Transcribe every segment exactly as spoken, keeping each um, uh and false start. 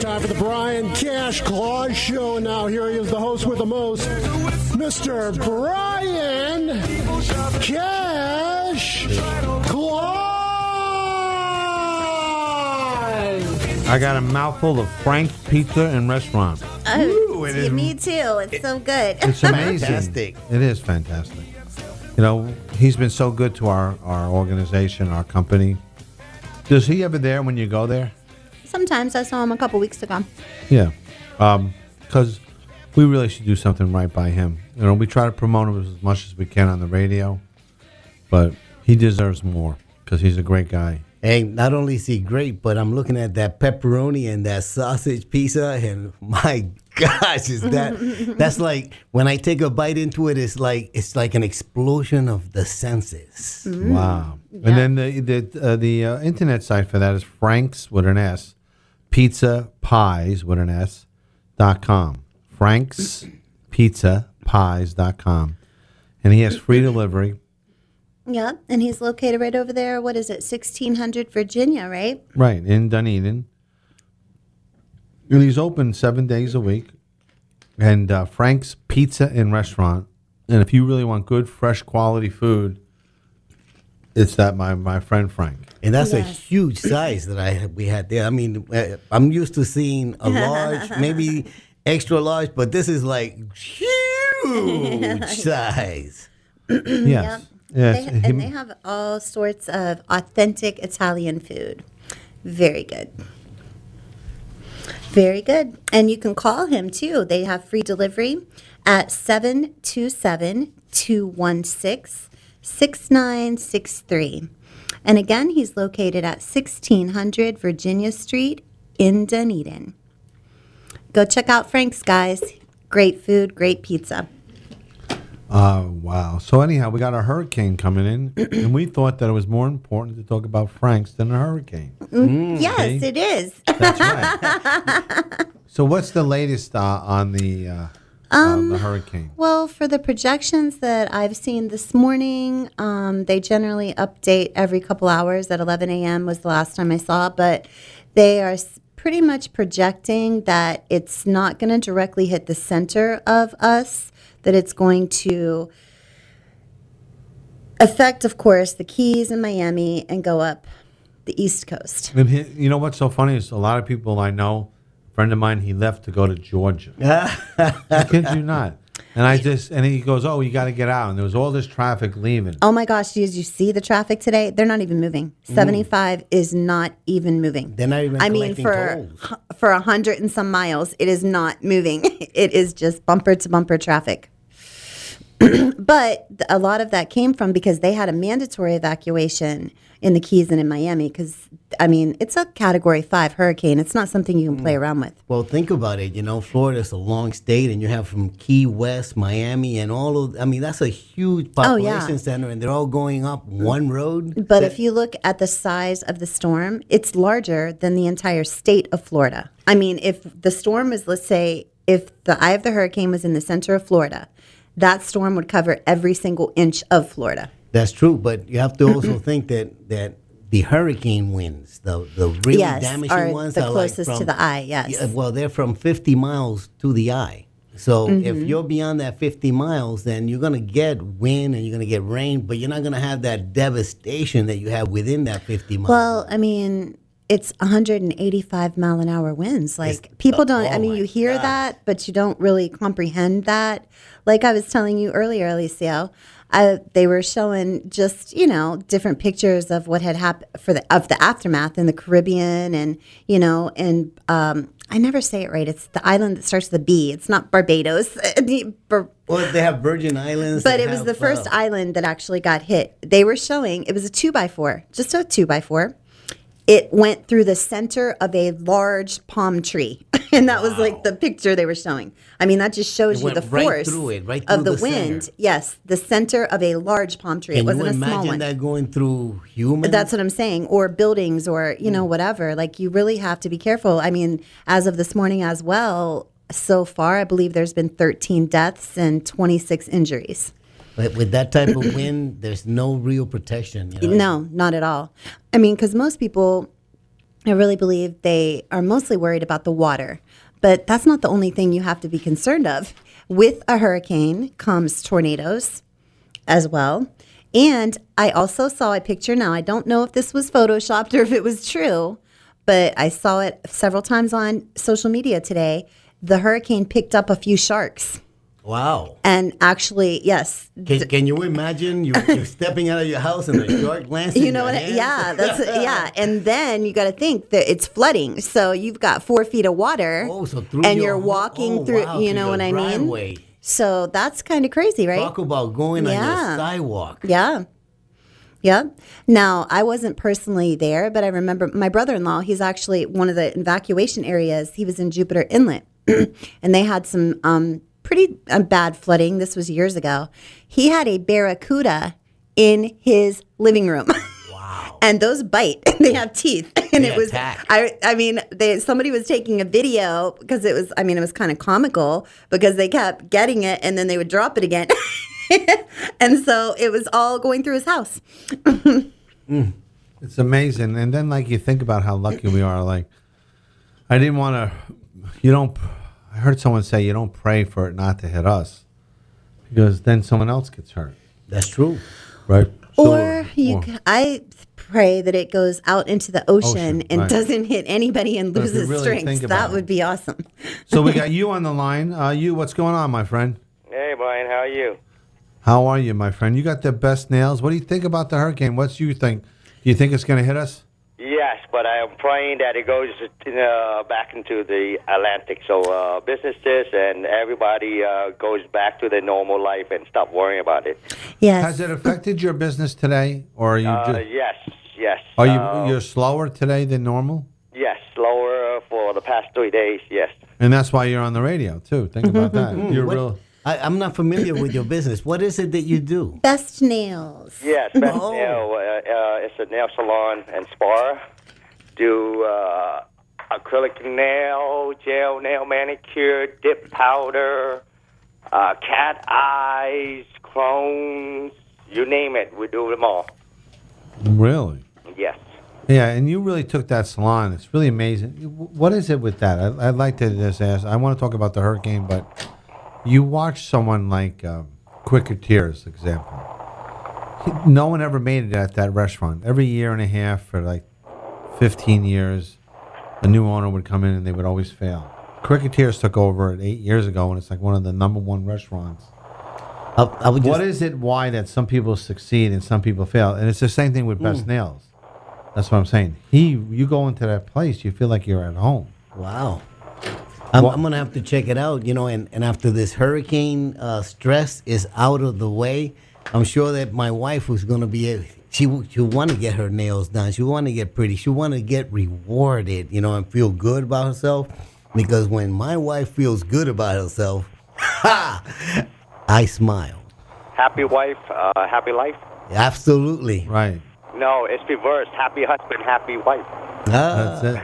time for the Brian Cash Claus Show. And now here he is, the host with the most, Mister Brian Cash Claus. I got a mouthful of Frank's Pizza and Restaurant. Oh, Ooh, it is, me too. It's it, so good. It's amazing. Fantastic. It is fantastic. You know, he's been so good to our, our organization, our company. Does he ever there when you go there? Sometimes. I saw him a couple weeks ago. Yeah. Um, because we really should do something right by him. You know, we try to promote him as much as we can on the radio, but he deserves more because he's a great guy. And not only is he great, but I'm looking at that pepperoni and that sausage pizza, and my gosh, is that that's like when I take a bite into it, it's like it's like an explosion of the senses. Mm. Wow! Yeah. And then the the uh, the uh, internet site for that is Frank's with an S, Pizza Pies with an S dot com. Frank's Pizza Pies dot com, and he has free delivery. Yeah, and he's located right over there. What is it, sixteen hundred Virginia, right? Right, in Dunedin. And he's open seven days a week. And uh, Frank's Pizza and Restaurant. And if you really want good, fresh, quality food, it's that my, my friend Frank. And that's Yes. a huge size that I we had there. I mean, uh, I'm used to seeing a large, maybe extra large, but this is like huge size. Yes. Yes. They, and they have all sorts of authentic Italian food. Very good. Very good. And you can call him, too. They have free delivery at seven two seven, two one six, six nine six three. And again, he's located at sixteen hundred Virginia Street in Dunedin. Go check out Frank's, guys. Great food, great pizza. Uh, wow. So anyhow, we got a hurricane coming in, and we thought that it was more important to talk about Frank's than a hurricane. Mm, yes, see? it is. That's right. So what's the latest uh, on the uh, um, the hurricane? Well, for the projections that I've seen this morning, um, they generally update every couple hours. At eleven a.m. was the last time I saw, but they are pretty much projecting that it's not going to directly hit the center of us, that it's going to affect, of course, the Keys and Miami and go up the East Coast. And he, you know what's so funny is a lot of people I know, a friend of mine, he left to go to Georgia. I kid you not. And I just, and he goes, oh, you got to get out. And there was all this traffic leaving. Oh my gosh, did you see the traffic today? They're not even moving. seventy-five is not even moving. They're not even I mean, collecting for tolls. for a hundred and some miles, it is not moving. It is just bumper to bumper traffic. But a lot of that came from because they had a mandatory evacuation in the Keys and in Miami because, I mean, it's a Category five hurricane. It's not something you can play around with. Well, think about it. You know, Florida's a long state, and you have from Key West, Miami, and all of. I mean, that's a huge population Oh, yeah. center, and they're all going up one road. But So- if you look at the size of the storm, it's larger than the entire state of Florida. I mean, if the storm is, let's say, if the eye of the hurricane was in the center of Florida, that storm would cover every single inch of Florida. That's true, but you have to also think that that the hurricane winds, the the really Yes, damaging are ones, the are closest like to from, the eye, yes. Yeah, well, they're from fifty miles to the eye. So Mm-hmm. if you're beyond that fifty miles, then you're gonna get wind and you're gonna get rain, but you're not gonna have that devastation that you have within that fifty miles. Well, I mean, it's one hundred eighty-five mile an hour winds. Like, It's- people don't, oh I mean, my you hear gosh. that, but you don't really comprehend that. Like I was telling you earlier, Alicia, I, they were showing just, you know, different pictures of what had happened for the, of the aftermath in the Caribbean and, you know, and, um, I never say it right. It's the island that starts with a B. It's not Barbados. The Bar- well, they have Virgin Islands, but they it was have, the first uh, island that actually got hit. They were showing, it was a two by four, just a two by four. It went through the center of a large palm tree. And that was like the picture they were showing. I mean, that just shows It you went the right force through it, right of through the, the wind. center. Yes, the center of a large palm tree. Can it wasn't you a small imagine one. that going through humans? That's what I'm saying. Or buildings or, you know, whatever. Like, you really have to be careful. I mean, as of this morning as well, so far, I believe there's been thirteen deaths and twenty-six injuries. But with that type of wind, there's no real protection. You know? No, not at all. I mean, because most people, I really believe they are mostly worried about the water. But that's not the only thing you have to be concerned of. With a hurricane comes tornadoes as well. And I also saw a picture. Now, I don't know if this was photoshopped or if it was true, but I saw it several times on social media today. The hurricane picked up a few sharks. Wow. And actually, yes. Can, can you imagine you're, you're stepping out of your house and a shark lands in You know your what? I, hand? yeah, that's yeah. And then you got to think that it's flooding, so you've got four feet of water, Oh, so through and your you're whole- walking oh, through. wow, you through know your what I driveway. mean? So that's kind of crazy, right? Talk about going on Yeah. your sidewalk. Yeah. Yeah. Now, I wasn't personally there, but I remember my brother-in-law, he's actually one of the evacuation areas. He was in Jupiter Inlet, and they had some um, pretty uh, bad flooding. This was years ago. He had a barracuda in his living room. Wow. And those bite. They have teeth. And They it was attack. I I mean, they somebody was taking a video because it was I mean, it was kind of comical because they kept getting it and then they would drop it again. And so it was all going through his house. It's amazing. And then, like, you think about how lucky we are. Like, I didn't want to, you don't, I heard someone say you don't pray for it not to hit us because then someone else gets hurt. That's true. Right. Or you c- I pray that it goes out into the ocean, Ocean, and right. doesn't hit anybody and But if you loses really strength. think about That it. would be awesome. So we got you on the line. Uh, you, what's going on, my friend? Hey, Brian, how are you? How are you, my friend? You got the best nails. What do you think about the hurricane? What's you think? Do you think it's going to hit us? Yes, but I am praying that it goes uh, back into the Atlantic, so uh, businesses and everybody uh, goes back to their normal life and stop worrying about it. Yes. Has it affected your business today, or are you? Uh, ju- yes, yes. are you Uh, you're slower today than normal? Yes, slower for the past three days, yes. And that's why you're on the radio too. Think about that. You're What- real. I, I'm not familiar with your business. What is it that you do? Best nails. Yes, best Oh. nail. Uh, uh, it's a nail salon and spa. Do uh, acrylic nail, gel nail manicure, dip powder, uh, cat eyes, crohn's, you name it. We do them all. Really? Yes. Yeah, and you really took that salon. It's really amazing. What is it with that? I, I'd like to just ask. I want to talk about the hurricane, but you watch someone like uh, Quicker Tears, example. He- No one ever made it at that restaurant. Every year and a half for like fifteen years, a new owner would come in and they would always fail. Quicker Tears took over it eight years ago, and it's like one of the number one restaurants. I, I would just, What is it? Why that some people succeed and some people fail? And it's the same thing with Best Nails. That's what I'm saying. He, you go into that place, you feel like you're at home. Wow. I'm, What- I'm going to have to check it out, you know, and, and after this hurricane uh, stress is out of the way, I'm sure that my wife was going to be, a, she she want to get her nails done. She want to get pretty. She want to get rewarded, you know, and feel good about herself. Because when my wife feels good about herself, ha, I smile. Happy wife, uh, happy life? Absolutely. Right. No, it's reversed. Happy husband, happy wife. Ah, That's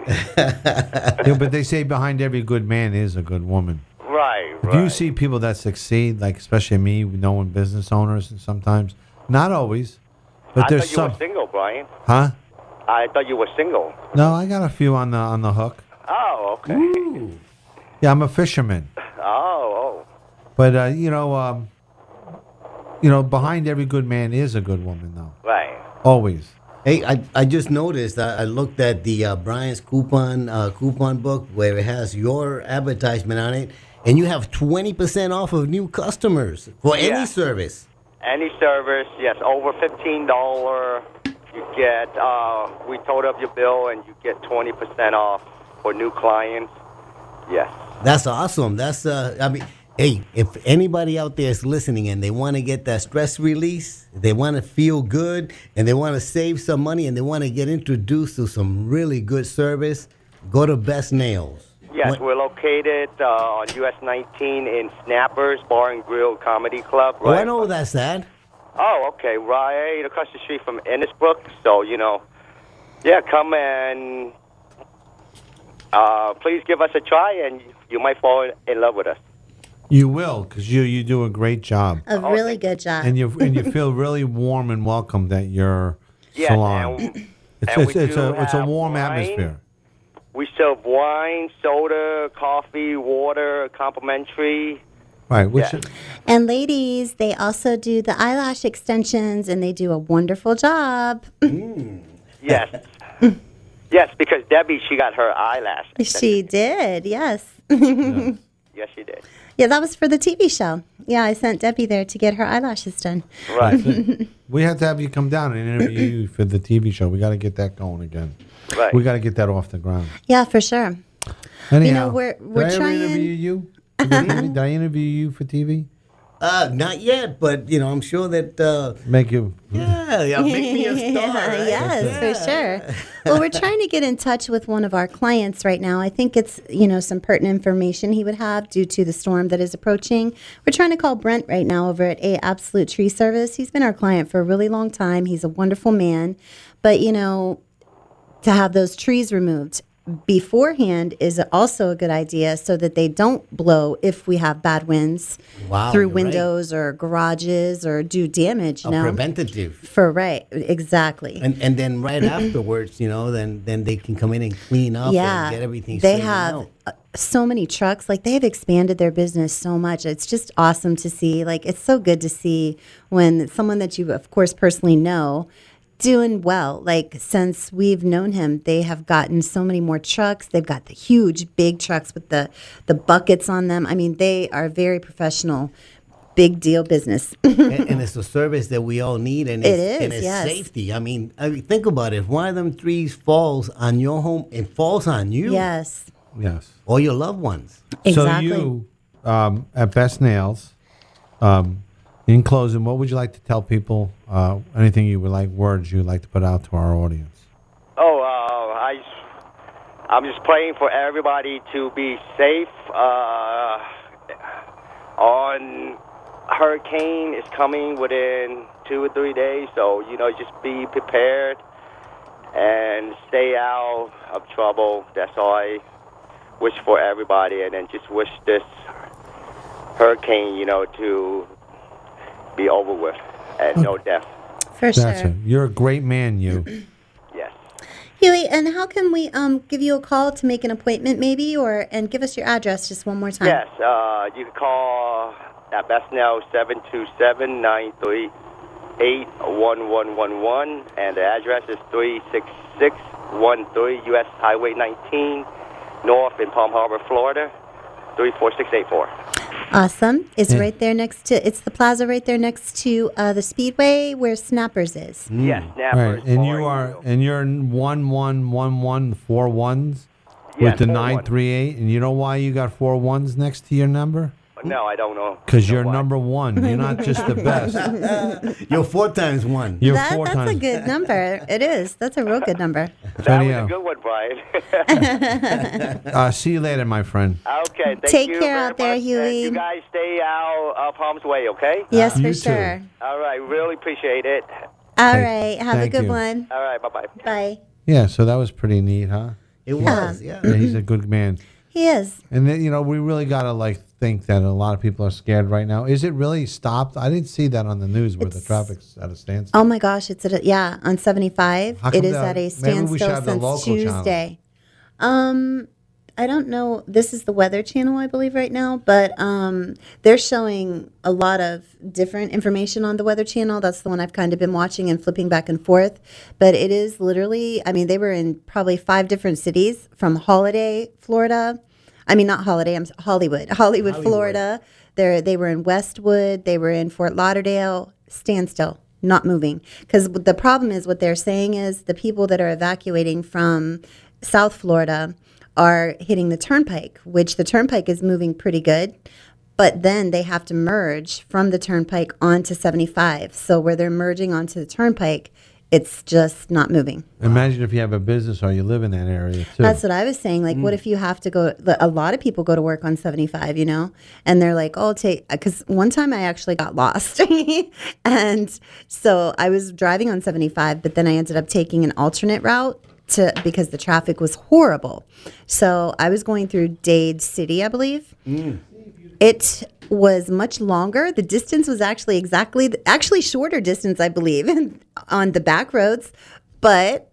it. Yeah, but they say behind every good man is a good woman. right, If right. you see people that succeed, like especially me, knowing business owners, and sometimes, not always, but I there's thought you some. were single, Brian. Huh? I thought you were single. No, I got a few on the on the hook. Oh, okay. Yeah, I'm a fisherman, Oh, but uh, you know, um, you know, behind every good man is a good woman, though. oh, right. Always. Hey, I, I just noticed. I, I looked at the uh, Brian's coupon uh, coupon book where it has your advertisement on it, and you have twenty percent off of new customers for any Yeah. service. Any service, yes, over fifteen dollars, you get, uh, we total up your bill and you get twenty percent off for new clients. Yes. That's awesome. That's uh, I mean, hey, if anybody out there is listening and they want to get that stress release, they want to feel good, and they want to save some money, and they want to get introduced to some really good service, go to Best Nails. Yes, What- we're located uh, on U S nineteen in Snappers Bar and Grill Comedy Club. Oh, I right? know that's that. Oh, okay, right across the street from Ennisbrook. So, you know, yeah, come and uh, please give us a try, and you might fall in love with us. You will, because you you do a great job, A really good job. and you and you feel really warm and welcomed at your Yes, salon. and It's And it's, we it's do a it's a have warm wine. atmosphere. We serve wine, soda, coffee, water, complimentary. Right. Which Yeah. And ladies, they also do the eyelash extensions, and they do a wonderful job. Yes. Yes, because Debbie, she got her eyelash. She did, yes. Yes, she did. Yeah, that was for the T V show. Yeah, I sent Debbie there to get her eyelashes done. Right. we have to have you come down and interview you for the T V show. We got to get that going again. Right. We got to get that off the ground. Yeah, for sure. Anyhow, we're- we're did I ever trying- interview you? for the T V? Did I interview you for T V? Uh, not yet, but you know, I'm sure that. Uh, Make you. yeah, yeah, make me a star. Yeah, right? yes, Yeah. for sure. Well, we're trying to get in touch with one of our clients right now. I think it's, you know, some pertinent information he would have due to the storm that is approaching. We're trying to call Brent right now over at A Absolute Tree Service. He's been our client for a really long time. He's a wonderful man. But, you know, to have those trees removed beforehand is also a good idea so that they don't blow if we have bad winds Wow, through you're right. windows or garages or do damage, you A know. preventative. For right, exactly. And and then right afterwards, you know, then then they can come in and clean up yeah, and get everything. they straightened have out. uh, so many trucks. Like they have expanded their business so much. It's just awesome to see. Like it's so good to see when someone that you, of course, personally know doing well. Like since we've known him, they have gotten so many more trucks. They've got the huge, big trucks with the the buckets on them. I mean, they are very professional. Big deal business. and, and it's a service that we all need, and It it's, is, and it's yes. safety. I mean, I mean, think about it. If one of them trees falls on your home, it falls on you Yes, Yes. or your loved ones. exactly. So you, um, at Best Nails, um, in closing, what would you like to tell people? Uh, anything you would like, words you would like to put out to our audience? Oh, uh, I, I'm just praying for everybody to be safe. Uh, on hurricane is coming within two or three days, so you know, just be prepared and stay out of trouble. That's all I wish for everybody, and then just wish this hurricane, you know, to be over with and no death. For That's sure. it. You're a great man, you. Yes. Huey, and how can we um give you a call to make an appointment, maybe, or and give us your address just one more time? Yes, uh, you can call at Best Now seven two seven, nine three eight, one one one one, and the address is three six six one three U S Highway nineteen, North in Palm Harbor, Florida, three four six eight four. Awesome. It's Yeah. right there next to. It's the plaza right there next to uh, the Speedway where Snappers is. Yes, All Snappers. right, and you Bar are, Grill. and you're one one one one four ones Yeah, with the four nine one. three eight, and you know why you got four ones next to your number? No, I don't know. Because Know you're why. number one. You're not just the best. You're four times one. You're That, four that's times. a good number. It is. That's a real good number. So That was anyhow, a good one, Brian. uh, see you later, my friend. Okay, thank Take you care very out there, much, Huey. and you guys stay out of harm's way, okay? Yes, you for too. sure. All right, really appreciate it. All Thank- right. Have a thank good you. one. All right, bye-bye. Bye. Yeah, so that was pretty neat, huh? It was, yeah. Yeah, he's a good man. He is. And then, you know, we really got to like think that a lot of people are scared right now. Is it really stopped? I didn't see that on the news where the It's- traffic's at a standstill. Oh my gosh, it's at a, yeah on seventy-five. How It come is that- at a maybe we should standstill have the since local channel. Tuesday. Um, I don't know. This is the Weather Channel, I believe, right now, but um, they're showing a lot of different information on the Weather Channel. That's the one I've kind of been watching and flipping back and forth. But it is literally, I mean, they were in probably five different cities from Holiday, Florida. I mean, not Holiday, I'm s- Hollywood, Hollywood, Hollywood. Florida. They they were in Westwood. They were in Fort Lauderdale. Standstill, not moving. Because the problem is, what they're saying is the people that are evacuating from South Florida are hitting the turnpike, which the turnpike is moving pretty good. But then they have to merge from the turnpike onto seventy-five. So where they're merging onto the turnpike, it's just not moving. Imagine if you have a business or you live in that area, too. That's what I was saying. Like, what if you have to go? A lot of people go to work on seventy-five, you know, and they're like, "Oh, take." Because one time I actually got lost, and so I was driving on seventy-five, but then I ended up taking an alternate route to because the traffic was horrible. So I was going through Dade City, I believe. It was much longer. The distance was actually exactly, actually shorter distance, I believe, on the back roads. But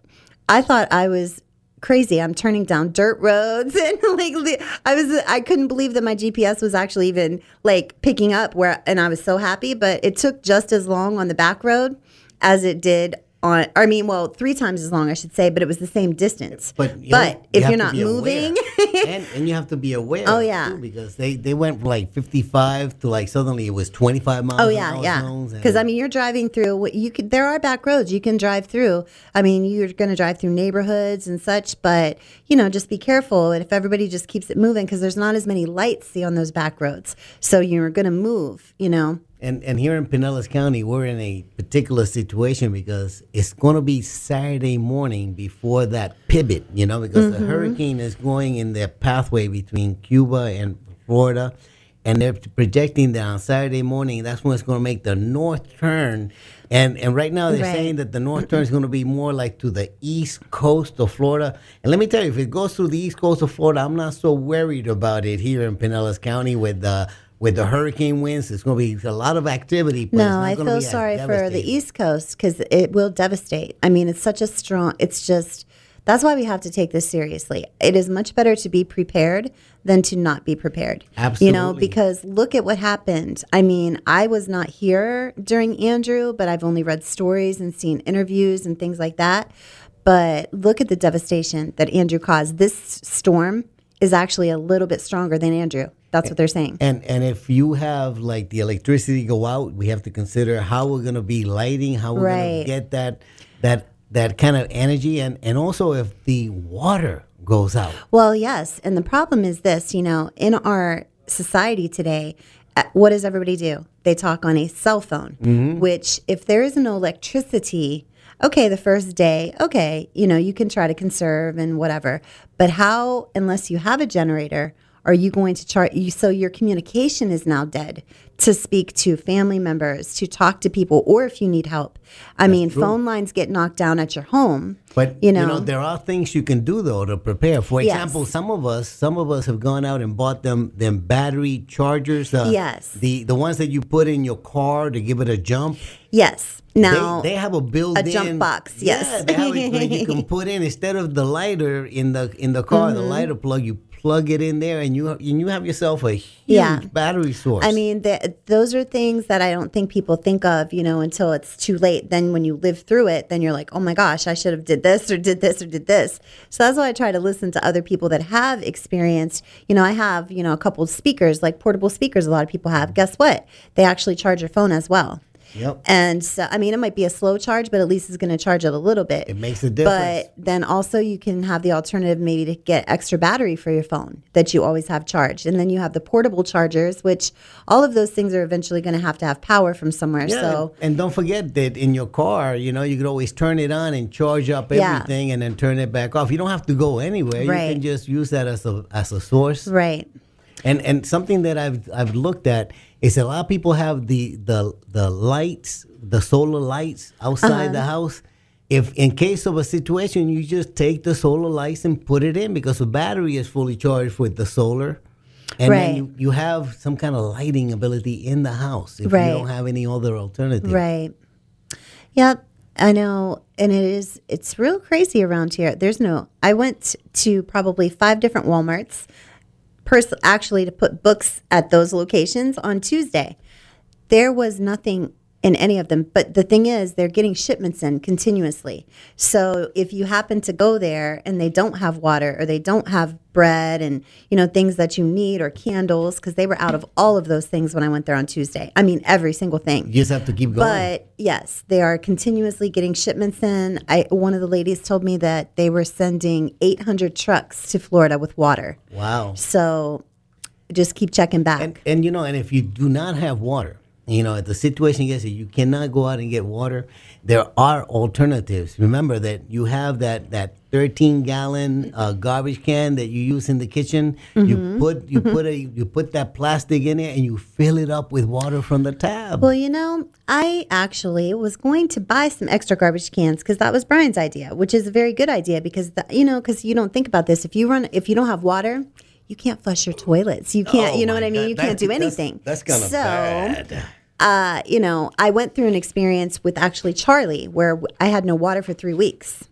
I thought I was crazy. I'm turning down dirt roads and like I was I couldn't believe that my G P S was actually even like picking up where, and I was so happy, but it took just as long on the back road as it did on, I mean, well, three times as long, I should say, but it was the same distance. But, you but know, if you you're have not to be moving, and, and you have to be aware. Oh, yeah. Too, because they, they went from like fifty-five to like suddenly it was twenty-five miles. oh yeah, yeah. Because I mean, you're driving through. You could. There are back roads you can drive through. I mean, you're going to drive through neighborhoods and such, but you know, just be careful. And if everybody just keeps it moving, because there's not as many lights see on those back roads, so you're going to move. You know. And and here in Pinellas County, we're in a particular situation because it's going to be Saturday morning before that pivot, you know, because Mm-hmm. the hurricane is going in their pathway between Cuba and Florida. And they're projecting that on Saturday morning, that's when it's going to make the north turn. And and right now they're Right. saying that the north turn is going to be more like to the east coast of Florida. And let me tell you, if it goes through the east coast of Florida, I'm not so worried about it here in Pinellas County with the with the hurricane winds. It's going to be a lot of activity. But it's No, not I gonna feel be as sorry for the devastating. East Coast because it will devastate. I mean, it's such a strong, it's just, that's why we have to take this seriously. It is much better to be prepared than to not be prepared. You know, Absolutely. because look at what happened. I mean, I was not here during Andrew, but I've only read stories and seen interviews and things like that. But look at the devastation that Andrew caused. This storm is actually a little bit stronger than Andrew. That's what they're saying. And and if you have like the electricity go out, we have to consider how we're going to be lighting, how we're going Right. to get that that that kind of energy, and and also if the water goes out. Well, yes. And the problem is this, you know, in our society today, uh, what does everybody do? They talk on a cell phone, which if there is no electricity, okay, the first day, okay, you know, you can try to conserve and whatever. But how, unless you have a generator, are you going to chart you? So your communication is now dead to speak to family members, to talk to people, or if you need help. I mean, true. phone lines get knocked down at your home. But you know, there are things you can do though to prepare. For Yes. example, some of us, some of us have gone out and bought them them battery chargers. Uh, Yes. the the ones that you put in your car to give it a jump. yes. Now they, they have a built-in jump box, Yeah, yes. they have it that you can put in instead of the lighter in the in the car, Mm-hmm. the lighter plug. You plug it in there, and you and you have yourself a huge Yeah. battery source. I mean, the, those are things that I don't think people think of, you know, until it's too late. Then when you live through it, then you're like, oh my gosh, I should have did this or did this or did this. So that's why I try to listen to other people that have experienced, you know, I have, you know, a couple of speakers, like portable speakers a lot of people have. Guess what? They actually charge your phone as well. Yep. And so, I mean, it might be a slow charge, but at least it's going to charge it a little bit. It makes a difference. But then also you can have the alternative maybe to get extra battery for your phone that you always have charged. And then you have the portable chargers, which all of those things are eventually going to have to have power from somewhere. Yeah, So and don't forget that in your car, you know, you could always turn it on and charge up Yeah. everything, and then turn it back off. You don't have to go anywhere. Right. You can just use that as a as a source. right. And and something that I've I've looked at is a lot of people have the the the lights, the solar lights outside Uh-huh. the house. If in case of a situation, you just take the solar lights and put it in because the battery is fully charged with the solar. And Right. then you, you have some kind of lighting ability in the house if Right. you don't have any other alternative. Right. Yep. I know. And it is, it's real crazy around here. There's no, I went to probably five different Walmarts, pers- actually to put books at those locations on Tuesday. There was nothing in any of them. But the thing is, they're getting shipments in continuously. So if you happen to go there and they don't have water or they don't have bread and, you know, things that you need or candles, because they were out of all of those things when I went there on Tuesday. I mean, every single thing. You just have to keep going. But yes, they are continuously getting shipments in. I one of the ladies told me that they were sending eight hundred trucks to Florida with water. Wow. So just keep checking back. And and you know, and if you do not have water, you know, if the situation gets that you cannot go out and get water, there are alternatives. Remember that you have that that thirteen gallon uh, garbage can that you use in the kitchen. You put you put a you put that plastic in it and you fill it up with water from the tab. Well, you know, I actually was going to buy some extra garbage cans because that was Brian's idea, which is a very good idea because, the, you know, because you don't think about this. If you run, if you don't have water, you can't flush your toilets. You can't, Oh you know my what I mean? God, You that- can't do that's- anything. That's, kind of so, bad. Uh, you know, I went through an experience with actually Charlie where I had no water for three weeks.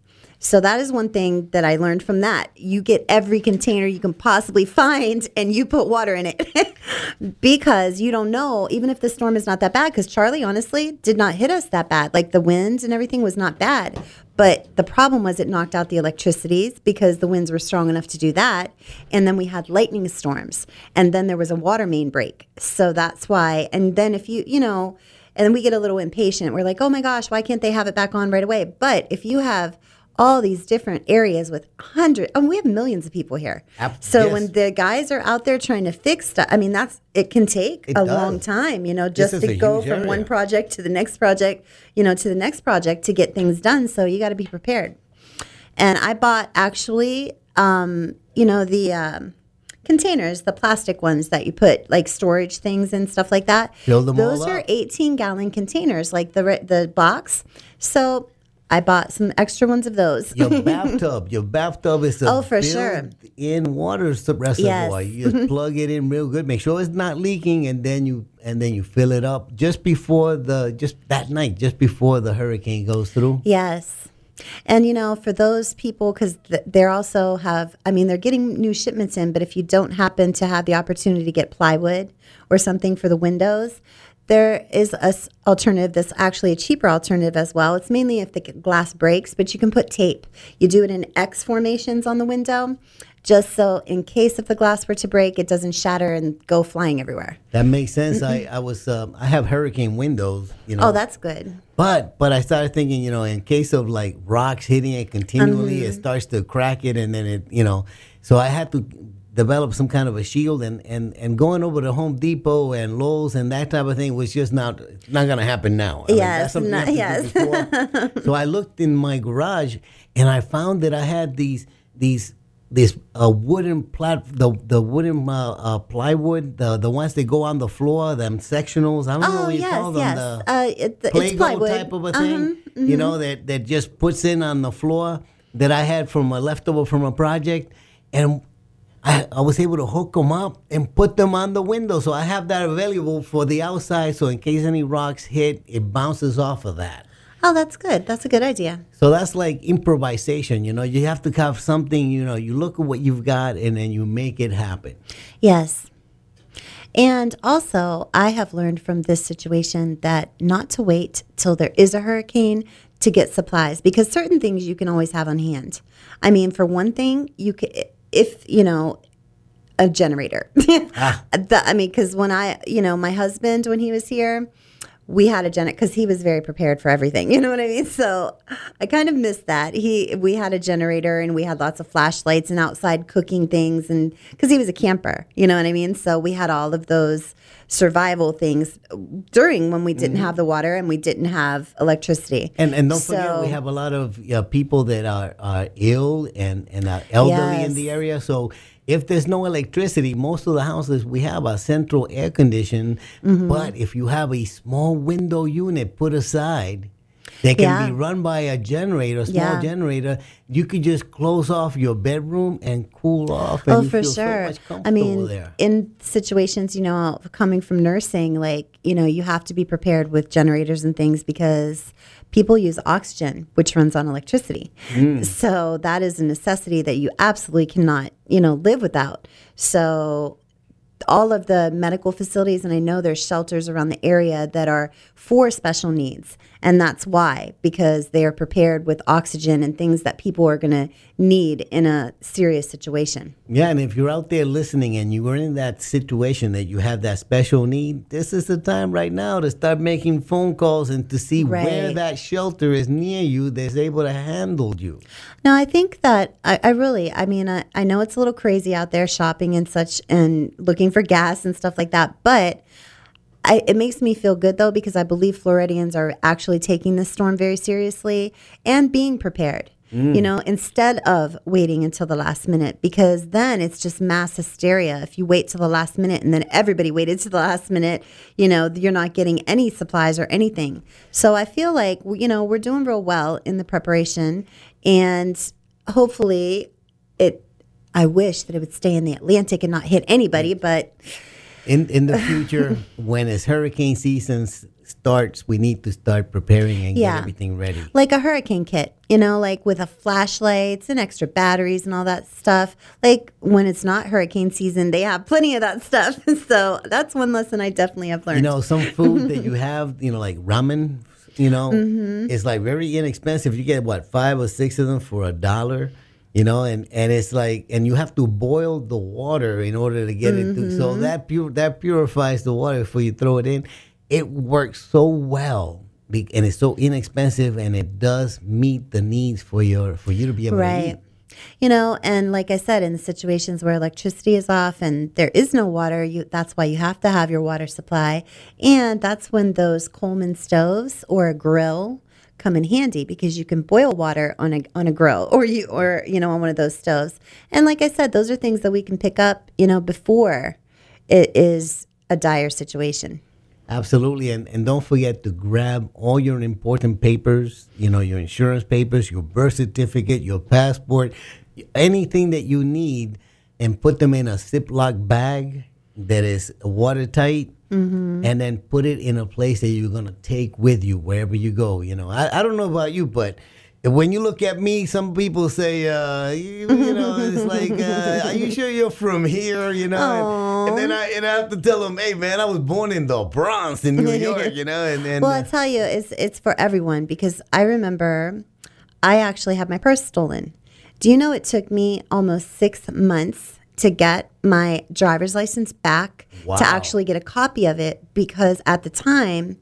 So that is one thing that I learned from that. You get every container you can possibly find and you put water in it because you don't know, even if the storm is not that bad, because Charlie honestly did not hit us that bad. Like the winds and everything was not bad. But the problem was it knocked out the electricities because the winds were strong enough to do that. And then we had lightning storms. And then there was a water main break. So that's why. And then if you, you know, and then we get a little impatient. We're like, oh my gosh, why can't they have it back on right away? But if you have all these different areas with hundreds, and we have millions of people here. Ab- so yes. when the guys are out there trying to fix stuff, I mean, that's it can take It a does. long time, you know, This just is to a go huge from one area. project to the next project, you know, to the next project to get things done. So you got to be prepared. And I bought actually, um, you know, the um, containers, the plastic ones that you put like storage things and stuff like that. Fill them Those all are up. eighteen gallon containers, like the re- the box. So I bought some extra ones of those. Your bathtub, your bathtub is a Oh, for sure. built-in water s- reservoir. Yes. You just plug it in real good. Make sure it's not leaking, and then you and then you fill it up just before the just that night, just before the hurricane goes through. Yes. And, you know, for those people, because th- they're also have, I mean, they're getting new shipments in, but if you don't happen to have the opportunity to get plywood or something for the windows, there is a s- alternative that's actually a cheaper alternative as well. It's mainly if the g- glass breaks, but you can put tape. You do it in X formations on the window, just so in case if the glass were to break, it doesn't shatter and go flying everywhere. That makes sense. I I was um, I have hurricane windows, you know. Oh, that's good. But but I started thinking, you know, in case of like rocks hitting it continually, Mm-hmm. it starts to crack it, and then it, you know, so I had to develop some kind of a shield, and and and going over to Home Depot and Lowe's and that type of thing was just not not gonna happen now. I mean, Yes, that's something you not- have to do before. So I looked in my garage, and I found that I had these these. This uh, wooden plat the the wooden uh, uh, plywood the the ones that go on the floor, them sectionals. I don't know Oh, what you yes, call them. yes. The, Uh, it, it's Play-Doh plywood. type of a Uh-huh, thing, you know, that, that just puts in on the floor that I had from a leftover from a project, and I, I was able to hook them up and put them on the window. So I have that available for the outside, so in case any rocks hit, it bounces off of that. Oh, that's good. That's a good idea. So that's like improvisation, you know. You have to have something, you know, you look at what you've got and then you make it happen. Yes. And also, I have learned from this situation that not to wait till there is a hurricane to get supplies, because certain things you can always have on hand. I mean, for one thing, you can, if, you know, a generator. Ah. The- I mean, because when I, you know, my husband, when he was here, we had a generator because he was very prepared for everything. You know what I mean? So I kind of missed that. He, we had a generator and we had lots of flashlights and outside cooking things, and because he was a camper, you know what I mean? So we had all of those survival things during when we didn't have the water and we didn't have electricity. And and don't forget, So- we have a lot of uh, people that are, are ill and, and are elderly in Yes. the area. So if there's no electricity, most of the houses we have are central air conditioned. Mm-hmm. But if you have a small window unit put aside that can Yeah. be run by a generator, a small Yeah. generator, you could just close off your bedroom and cool off. And Oh, you for feel so sure. much I comfortable mean, there. in situations, you know, coming from nursing, like, you know, you have to be prepared with generators and things because people use oxygen, which runs on electricity. Mm. So that is a necessity that you absolutely cannot, you know, live without. So all of the medical facilities, and I know there's shelters around the area that are for special needs. And that's why, because they are prepared with oxygen and things that people are going to need in a serious situation. Yeah, and if you're out there listening and you are in that situation that you have that special need, this is the time right now to start making phone calls and to see where Right. that shelter is near you that's able to handle you. No, I think that I, I really, I mean, I, I know it's a little crazy out there shopping and such and looking for gas and stuff like that, but I, it makes me feel good though, because I believe Floridians are actually taking this storm very seriously and being prepared. You know, instead of waiting until the last minute, because then it's just mass hysteria. If you wait till the last minute and then everybody waited to the last minute, you know, you're not getting any supplies or anything. So I feel like, you know, we're doing real well in the preparation, and hopefully it, I wish that it would stay in the Atlantic and not hit anybody, but In in the future, when it's hurricane season, starts, we need to start preparing and Yeah. get everything ready. Like a hurricane kit, you know, like with a flashlights and extra batteries and all that stuff. Like when it's not hurricane season, they have plenty of that stuff. So that's one lesson I definitely have learned. You know, some food that you have, you know, like ramen, you know, Mm-hmm. it's like very inexpensive. You get what, five or six of them for a dollar, you know, and, and it's like, and you have to boil the water in order to get it to, so Mm-hmm. that pure that purifies the water before you throw it in. It works so well, be- and it's so inexpensive, and it does meet the needs for your for you to be able to Right. eat. You know, and like I said, in the situations where electricity is off and there is no water, you that's why you have to have your water supply. And that's when those Coleman stoves or a grill come in handy because you can boil water on a on a grill or you or you know on one of those stoves. And like I said, those are things that we can pick up, you know, before it is a dire situation. Absolutely, and and don't forget to grab all your important papers. You know, your insurance papers, your birth certificate, your passport, anything that you need, and put them in a Ziploc bag that is watertight, Mm-hmm. and then put it in a place that you're gonna take with you wherever you go. You know, I, I don't know about you, but when you look at me, some people say, uh, you, you know, it's like, uh, are you sure you're from here? You know, and, and then I and I have to tell them, hey man, I was born in the Bronx in New York. You know, and, and Well, uh, I tell you, it's it's for everyone because I remember I actually had my purse stolen. Do you know it took me almost six months to get my driver's license back Wow. to actually get a copy of it because at the time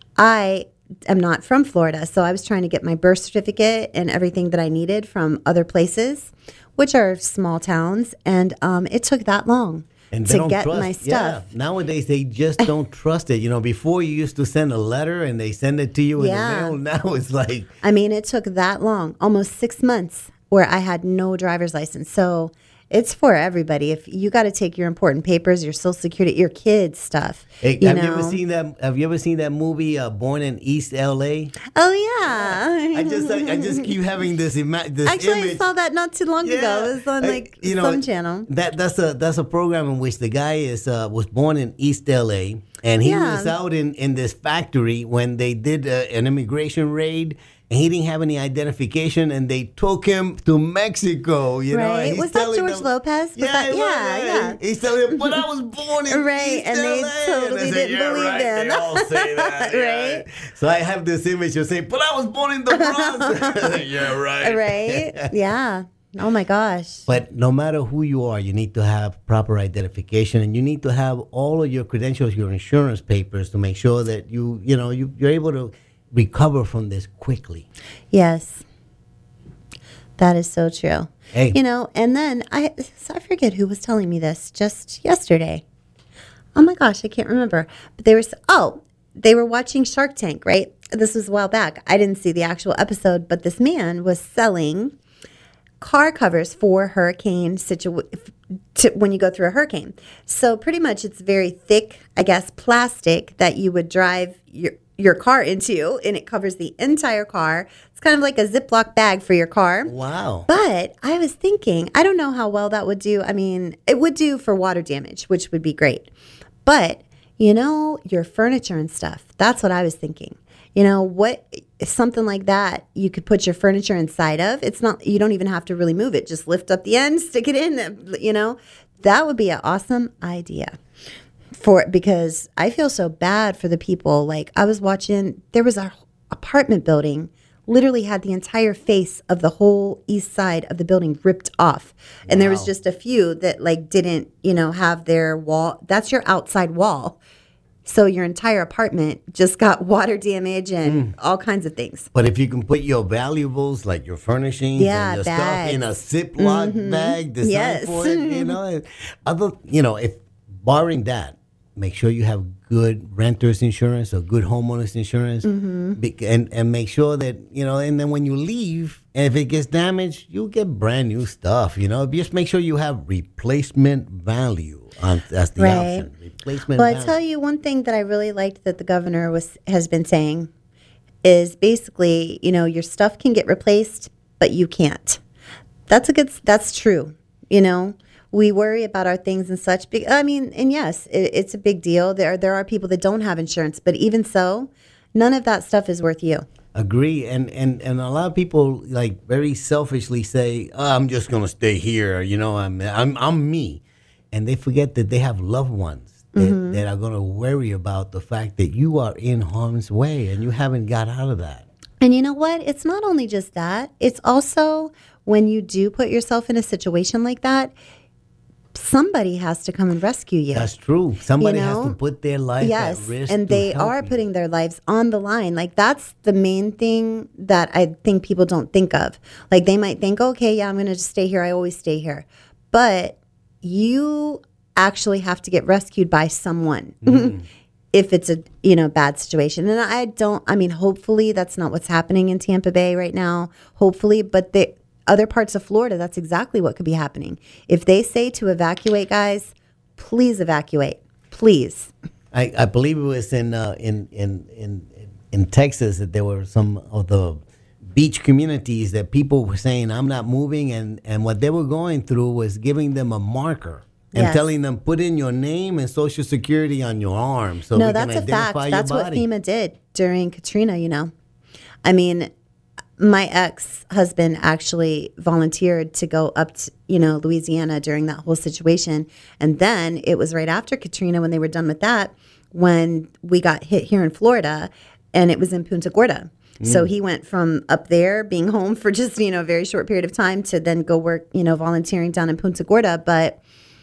I am not from Florida, so I was trying to get my birth certificate and everything that I needed from other places, which are small towns, and um, it took that long. and they to don't get trust. my stuff. Yeah. Nowadays, they just don't trust it. You know, before you used to send a letter and they send it to you in Yeah. the mail. Now it's like, I mean, it took that long, almost six months, where I had no driver's license. So it's for everybody. If you got to take your important papers, your social security, your kids' stuff. hey, you have know? you ever seen that? Have you ever seen that movie, uh, Born in East L A? Oh yeah. I just, I, I just keep having this, ima- this Actually, image. I saw that not too long ago. It was on I- like you know, some channel. That that's a that's a program in which the guy is uh, was born in East L A and he Yeah. was out in, in this factory when they did uh, an immigration raid. And he didn't have any identification, and they took him to Mexico. You know, and Right. he's Was that telling George them- Lopez? Was yeah, that- it was, yeah, yeah. He's telling him, but I was born in Right, East and they L A. totally I said, didn't yeah, believe right, him. They all say that, yeah. Right. So I have this image of saying, but I was born in the Bronx. Yeah, right. Right? Yeah. Oh my gosh. But no matter who you are, you need to have proper identification, and you need to have all of your credentials, your insurance papers, to make sure that you, you know, you, you're able to recover from this quickly. Yes. That is so true. Hey. You know, and then I I forget who was telling me this just yesterday. Oh my gosh, I can't remember. But they were s- oh, they were watching Shark Tank, right? This was a while back. I didn't see the actual episode, but this man was selling car covers for hurricane situ- to, when you go through a hurricane. So pretty much it's very thick, I guess, plastic that you would drive your your car into, and it covers the entire car. It's kind of like a Ziploc bag for your car. Wow. But I was thinking, I don't know how well that would do. I mean, it would do for water damage, which would be great. But, you know, your furniture and stuff, that's what I was thinking. You know, what something like that you could put your furniture inside of. It's not, you don't even have to really move it. Just lift up the end, stick it in, you know. That would be an awesome idea. For because I feel so bad for the people. Like I was watching, there was a apartment building, literally had the entire face of the whole east side of the building ripped off, and there was Wow. just a few that like didn't, you know, have their wall. That's your outside wall, so your entire apartment just got water damage and all kinds of things. But if you can put your valuables, like your furnishings Yeah, and your stuff, in a bags. Ziploc bag designed Yes. for it, you know, and other, you know, if barring that, make sure you have good renter's insurance or good homeowner's insurance, Mm-hmm. Be- and and make sure that you know. And then when you leave, and if it gets damaged, you get brand new stuff. You know, just make sure you have replacement value on that's the Right. option. Replacement. Well, I value. tell you one thing that I really liked that the governor was has been saying is basically, you know, your stuff can get replaced, but you can't. That's a good. That's true. You know, we worry about our things and such. Be- I mean, and yes, it, it's a big deal. There, there are people that don't have insurance, but even so, none of that stuff is worth you. Agree, and, and and a lot of people like very selfishly say, oh, "I'm just gonna stay here," you know, I'm I'm I'm me, and they forget that they have loved ones that, mm-hmm. that are gonna worry about the fact that you are in harm's way and you haven't got out of that. And you know what? It's not only just that; it's also when you do put yourself in a situation like that, somebody has to come and rescue you. That's true. Somebody you know? has to put their life yes, at risk. And they are you. putting their lives on the line. Like, that's the main thing that I think people don't think of. Like, they might think, okay, yeah, I'm going to just stay here. I always stay here. But you actually have to get rescued by someone mm. if it's a, you know, bad situation. And I don't, I mean, hopefully that's not what's happening in Tampa Bay right now. Hopefully, but they... Other parts of Florida, that's exactly what could be happening. If they say to evacuate, guys, please evacuate, please. I, I believe it was in uh, in in in in Texas that there were some of the beach communities that people were saying, "I'm not moving," and and what they were going through was giving them a marker and yes. telling them, "Put in your name and social security on your arm, so no, we that's can a identify fact. your That's body." what FEMA did during Katrina. You know, I mean. My ex-husband actually volunteered to go up to, you know, Louisiana during that whole situation. And then it was right after Katrina when they were done with that, when we got hit here in Florida, and it was in Punta Gorda. Mm. So he went from up there being home for just, you know, a very short period of time to then go work, you know, volunteering down in Punta Gorda. But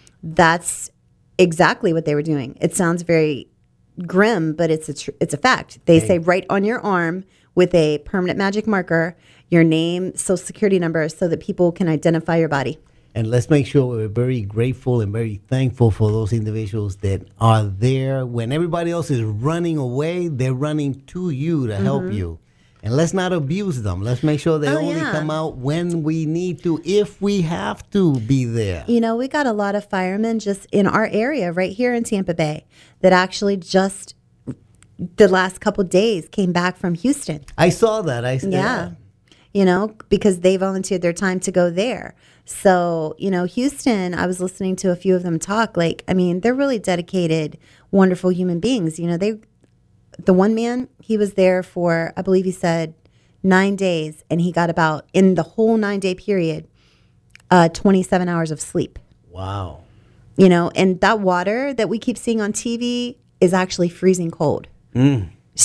that's exactly what they were doing. It sounds very grim, but it's a tr- it's a fact. They hey. say right on your arm, with a permanent magic marker, your name, social security number, so that people can identify your body. And let's make sure we're very grateful and very thankful for those individuals that are there. When everybody else is running away, they're running to you to mm-hmm. help you. And let's not abuse them. Let's make sure they oh, only yeah. come out when we need to, if we have to be there. You know, we got a lot of firemen just in our area right here in Tampa Bay that actually just the last couple days came back from Houston. I saw that. I saw yeah. that. You know, because they volunteered their time to go there. So, you know, Houston, I was listening to a few of them talk. Like, I mean, they're really dedicated, wonderful human beings. You know, they, the one man, he was there for, I believe he said, nine days. And he got about, in the whole nine day period, uh, twenty-seven hours of sleep. Wow. You know, and that water that we keep seeing on T V is actually freezing cold. Mm.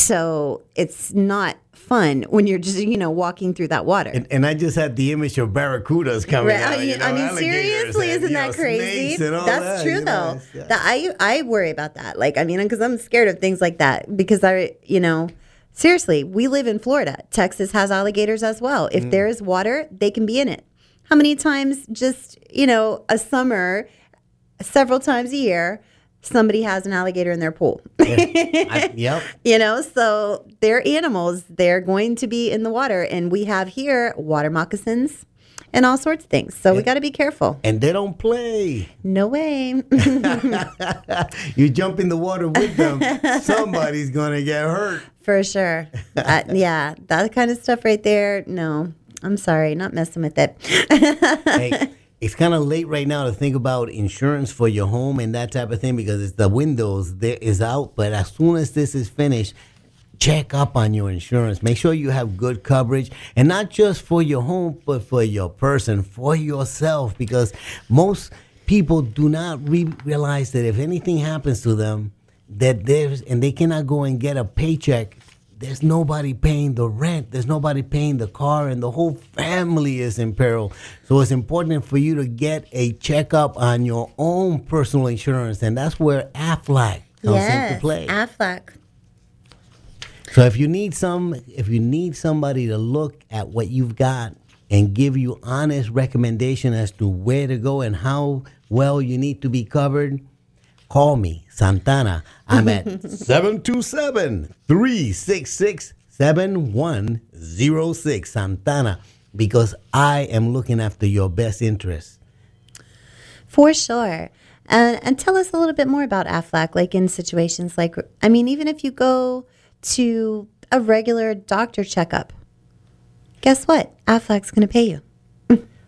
So it's not fun when you're just, you know, walking through that water. And, and I just had the image of barracudas coming right. out. You know, I mean, seriously, and, isn't you that know, crazy? That's that, true, you know, though. yeah. That I I worry about that. Like, I mean, because I'm scared of things like that. Because I, you know, seriously, we live in Florida. Texas has alligators as well. If mm. there is water, they can be in it. How many times just, you know, a summer, several times a year, somebody has an alligator in their pool. Yeah. I, yep. You know, so they're animals. They're going to be in the water. And we have here water moccasins and all sorts of things. So and, we got to be careful. And they don't play. No way. You jump in the water with them, somebody's going to get hurt. For sure. uh, yeah, that kind of stuff right there. No, I'm sorry. Not messing with it. Hey. It's kind of late right now to think about insurance for your home and that type of thing because it's the windows there is out. But as soon as this is finished, check up on your insurance. Make sure you have good coverage, and not just for your home, but for your person, for yourself. Because most people do not re- realize that if anything happens to them, that there's and they cannot go and get a paycheck. There's nobody paying the rent. There's nobody paying the car, and the whole family is in peril. So it's important for you to get a checkup on your own personal insurance, and that's where Aflac comes yes, into play. Aflac. So if you need some, if you need somebody to look at what you've got and give you honest recommendation as to where to go and how well you need to be covered, call me, Santana. I'm at seven two seven, three six six, seven one zero six, Santana, because I am looking after your best interests. For sure. And, and tell us a little bit more about Aflac, like in situations like, I mean, even if you go to a regular doctor checkup, guess what? Aflac's going to pay you.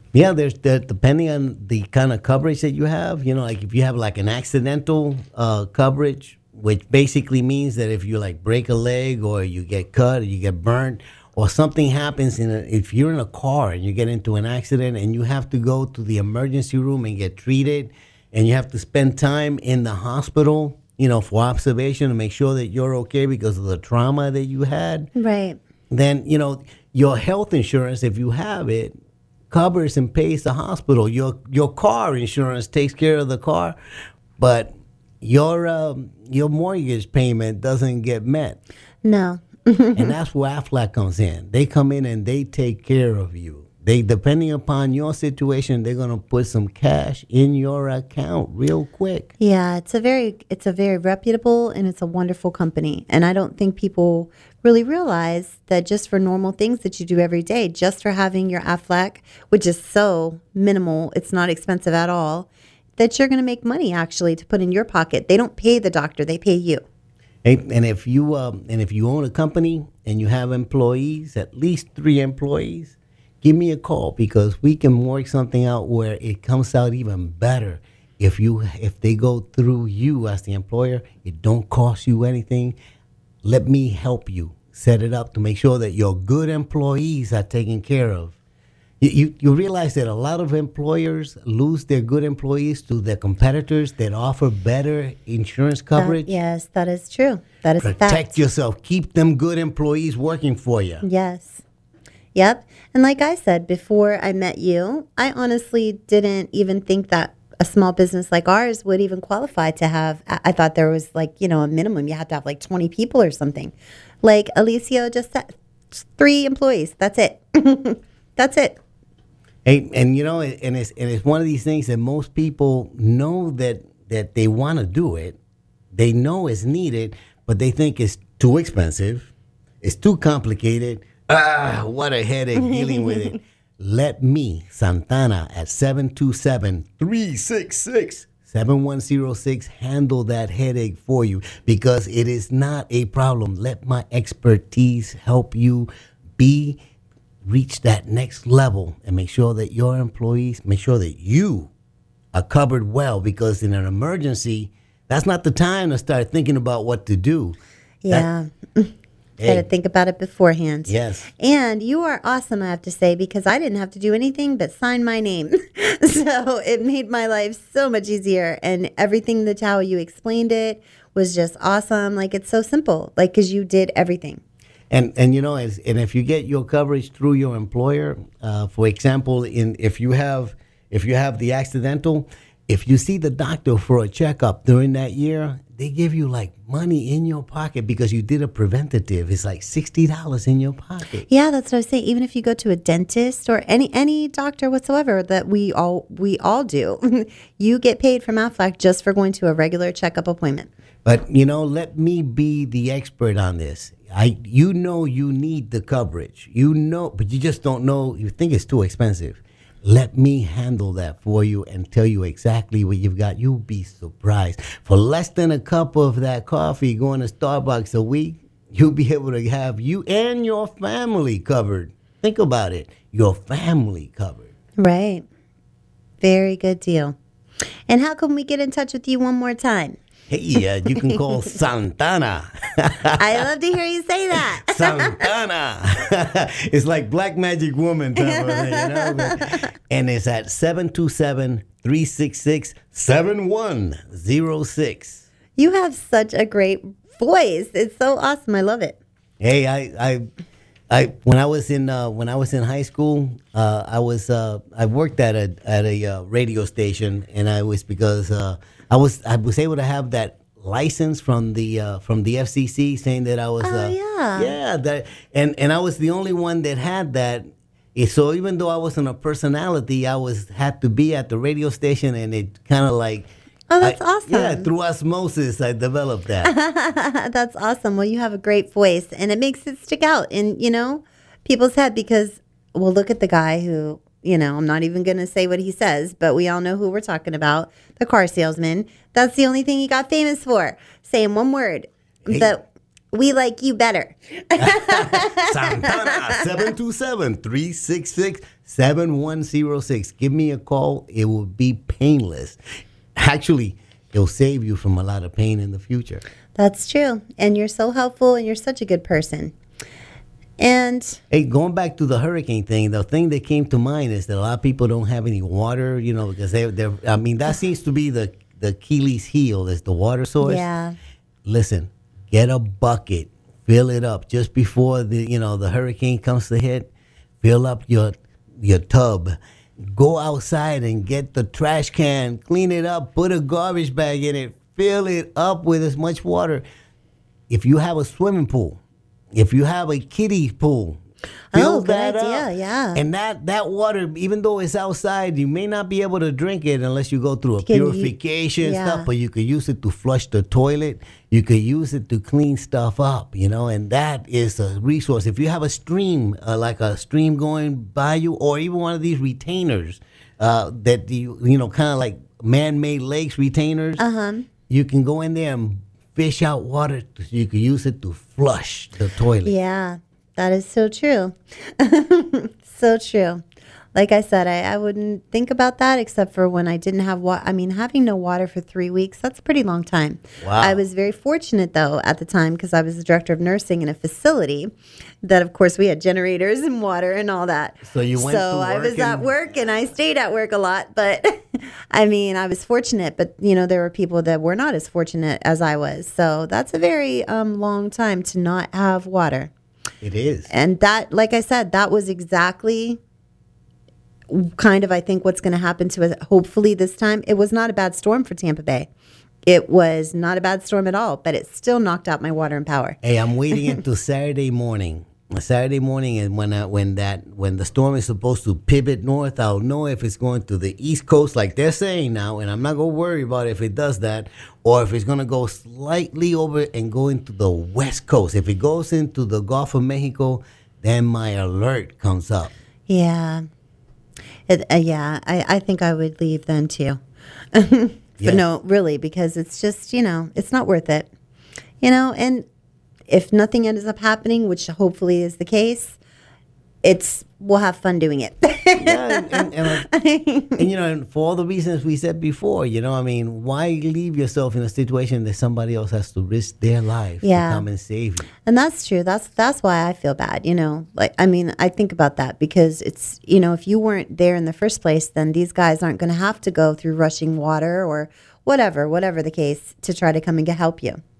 Yeah, there's the, depending on the kind of coverage that you have, you know, like if you have like an accidental uh, coverage, which basically means that if you like break a leg or you get cut or you get burnt or something happens in a, if you're in a car and you get into an accident and you have to go to the emergency room and get treated and you have to spend time in the hospital, you know, for observation to make sure that you're okay because of the trauma that you had, Right. then, you know, your health insurance, if you have it, covers and pays the hospital. Your your car insurance takes care of the car, but your um, your mortgage payment doesn't get met. No. And that's where Aflac comes in. They come in and they take care of you. They, depending upon your situation, they're gonna put some cash in your account real quick. Yeah, it's a very it's a very reputable and it's a wonderful company. And I don't think people really realize that just for normal things that you do every day, just for having your Aflac, which is so minimal, it's not expensive at all, that you're going to make money actually to put in your pocket. They don't pay the doctor, they pay you. Hey, and if you um, and if you own a company and you have employees, at least three employees, give me a call because we can work something out where it comes out even better. If you if they go through you as the employer, it don't cost you anything. Let me help you set it up to make sure that your good employees are taken care of. You, you, you realize that a lot of employers lose their good employees to their competitors that offer better insurance coverage. That- yes, that is true. That is a fact. Protect yourself. Keep them good employees working for you. Yes. Yep. And like I said, before I met you, I honestly didn't even think that a small business like ours would even qualify to have, I I thought there was like, you know, a minimum. You had to have like twenty people or something. Like Alicia just said, three employees. That's it. That's it. Hey, and you know, and it's and it's one of these things that most people know that that they want to do it. They know it's needed, but they think it's too expensive. It's too complicated. Ah, what a headache dealing with it. Let me, Santana, at seven two seven, three six six, seven one zero six, handle that headache for you because it is not a problem. Let my expertise help you be reach that next level and make sure that your employees, make sure that you are covered well because in an emergency, that's not the time to start thinking about what to do. Yeah. Hey. Got to think about it beforehand. Yes. And you are awesome, I have to say, because I didn't have to do anything but sign my name. So it made my life so much easier. And everything, that's how you explained it was just awesome. Like, it's so simple, like, because you did everything. And and you know, as, and if you get your coverage through your employer, uh, for example, in if you have if you have the accidental, if you see the doctor for a checkup during that year, they give you like money in your pocket because you did a preventative. It's like sixty dollars in your pocket. Yeah, that's what I was saying. Even if you go to a dentist or any any doctor whatsoever that we all we all do, you get paid from Aflac just for going to a regular checkup appointment. But you know, let me be the expert on this. I, you know, you need the coverage. You know, but you just don't know. You think it's too expensive. Let me handle that for you and tell you exactly what you've got. You'll be surprised. For less than a cup of that coffee going to Starbucks a week, you'll be able to have you and your family covered. Think about it. Your family covered. Right. Very good deal. And how can we get in touch with you one more time? Hey, uh, you can call Santana. I love to hear you say that. Santana. It's like Black Magic Woman type of thing, you know? But- and it's at seven two seven, three six six, seven one zero six. You have such a great voice. It's so awesome. I love it. Hey, I, I, I, when I was in uh, when I was in high school, uh, I was uh, I worked at a at a uh, radio station, and I was because uh, I was I was able to have that license from the uh, from the F C C saying that I was Oh, uh, yeah. yeah that and and I was the only one that had that. So even though I wasn't a personality, I was had to be at the radio station, and it kind of like. Oh, that's I- awesome. Yeah, through osmosis, I developed that. That's awesome. Well, you have a great voice, and it makes it stick out in, you know, people's head because, well, look at the guy who, you know, I'm not even going to say what he says, but we all know who we're talking about, the car salesman. That's the only thing he got famous for, saying one word. Hey. That we like you better. Santana, seven two seven, three six six, seven one zero six. Give me a call. It will be painless. Actually, it'll save you from a lot of pain in the future. That's true. And you're so helpful, and you're such a good person. And hey, going back to the hurricane thing, the thing that came to mind is that a lot of people don't have any water, you know, because they, they're, I mean, that seems to be the, the Achilles heel is the water source. yeah, Listen, get a bucket, fill it up just before the, you know, the hurricane comes to hit. Fill up your, your tub. Go outside and get the trash can, clean it up, put a garbage bag in it, fill it up with as much water. If you have a swimming pool, if you have a kiddie pool, fill Oh, good that idea, up. yeah. And that, that water, even though it's outside, you may not be able to drink it unless you go through a Can you- purification yeah. stuff, but you could use it to flush the toilet. You could use it to clean stuff up, you know, and that is a resource. If you have a stream, uh, like a stream going by you, or even one of these retainers uh, that, you, you know, kind of like man-made lakes retainers, uh-huh. you can go in there and fish out water so you can use it to flush the toilet. Yeah, that is so true. So true. Like I said, I, I wouldn't think about that except for when I didn't have water. I mean, having no water for three weeks, that's a pretty long time. Wow. I was very fortunate, though, at the time because I was the director of nursing in a facility that, of course, we had generators and water and all that. So you went So to I work was at and- work and I stayed at work a lot. But, I mean, I was fortunate. But, you know, there were people that were not as fortunate as I was. So that's a very um, long time to not have water. It is. And that, like I said, that was exactly kind of, I think, what's going to happen to us. Hopefully this time, it was not a bad storm for Tampa Bay. It was not a bad storm at all, but it still knocked out my water and power. Hey, I'm waiting until Saturday morning. Saturday morning, and when I, when that when the storm is supposed to pivot north, I'll know if it's going to the East Coast, like they're saying now, and I'm not gonna worry about if it does that, or if it's gonna go slightly over and go into the West Coast. If it goes into the Gulf of Mexico, then my alert comes up. Yeah. It, uh, yeah, I, I think I would leave then too. But Yeah. no, really, because it's just, you know, it's not worth it. You know, and if nothing ends up happening, which hopefully is the case, it's we'll have fun doing it. Yeah, and, and, and, like, and you know, and for all the reasons we said before, you know, I mean, why leave yourself in a situation that somebody else has to risk their life Yeah. to come and save you? And that's true. That's that's why I feel bad, you know. Like I mean, I think about that because it's, you know, if you weren't there in the first place, then these guys aren't going to have to go through rushing water or whatever, whatever the case, to try to come and get help you.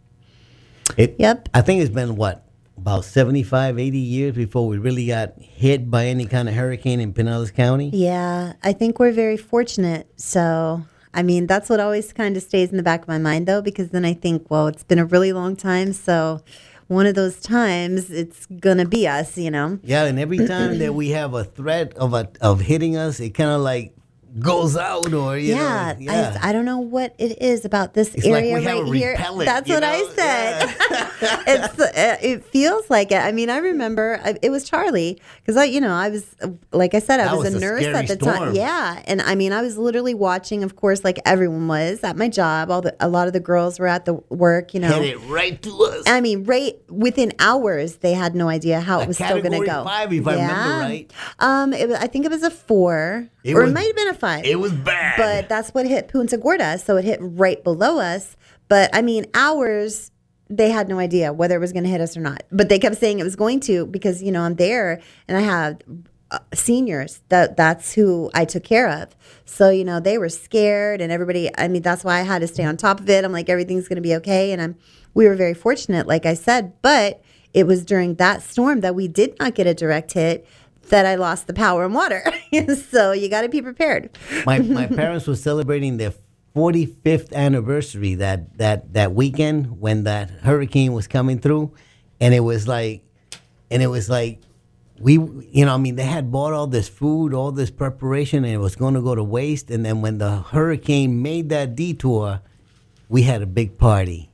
It, Yep. I think it's been, what, about seventy-five, eighty years before we really got hit by any kind of hurricane in Pinellas County. Yeah, I think we're very fortunate. So, I mean, that's what always kind of stays in the back of my mind, though, because then I think, well, it's been a really long time. So, one of those times, it's going to be us, you know? Yeah, and every time that we have a threat of a, of hitting us, it kind of like goes out, or you Yeah, know, yeah. I, I don't know what it is about this It's like area we have right a here. repellent, That's you what know? I said. it's uh, it feels like it. I mean, I remember I, it was Charlie because I, you know, I was uh, like I said, I That was, was a a nurse scary at the time. storm. Yeah, and I mean, I was literally watching, of course, like everyone was at my job. All the a lot of the girls were at the work. You know, Hit it right to us. I mean, right within hours, they had no idea how A it was still going to category go. five, if I remember right. Um, it was, I think it was a four, It or was- it might have been a five. It was bad. But that's what hit Punta Gorda, so it hit right below us. But I mean, hours, they had no idea whether it was going to hit us or not. But they kept saying it was going to because, you know, I'm there and I have uh, seniors. That That's who I took care of. So, you know, they were scared and everybody, I mean, that's why I had to stay on top of it. I'm like, everything's going to be okay. And I'm, we were very fortunate, like I said. But it was during that storm that we did not get a direct hit that I lost the power and water. So you got to be prepared. my my parents were celebrating their forty-fifth anniversary that that that weekend when that hurricane was coming through, and it was like, and it was like, we, you know, I mean, they had bought all this food, all this preparation, and it was going to go to waste. And then when the hurricane made that detour, we had a big party.